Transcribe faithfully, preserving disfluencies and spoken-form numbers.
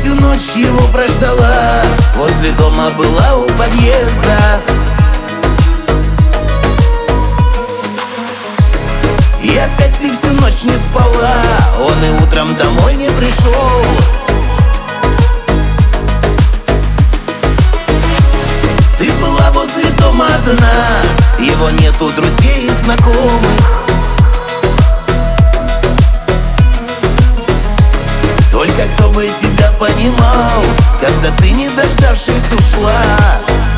всю ночь его прождала, возле дома была у подъезда. И опять ты всю ночь не спала, он и утром домой не пришел. Ты была возле дома одна, его нету друзей и знакомых. Только кто бы тебя понимал, когда ты, не дождавшись, ушла.